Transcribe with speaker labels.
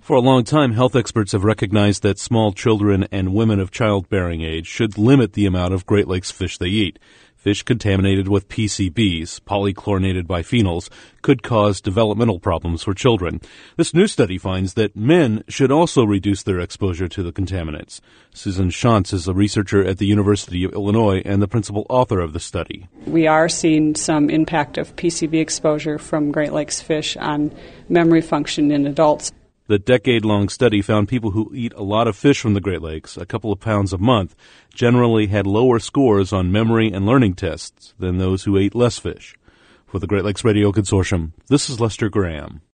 Speaker 1: For a long time, health experts have recognized that small children and women of childbearing age should limit the amount of Great Lakes fish they eat. Fish contaminated with PCBs, polychlorinated biphenyls, could cause developmental problems for children. This new study finds that men should also reduce their exposure to the contaminants. Susan Shantz is a researcher at the University of Illinois and the principal author of the study.
Speaker 2: We are seeing some impact of PCB exposure from Great Lakes fish on memory function in adults.
Speaker 1: The decade-long study found people who eat a lot of fish from the Great Lakes, a couple of pounds a month, generally had lower scores on memory and learning tests than those who ate less fish. For the Great Lakes Radio Consortium, this is Lester Graham.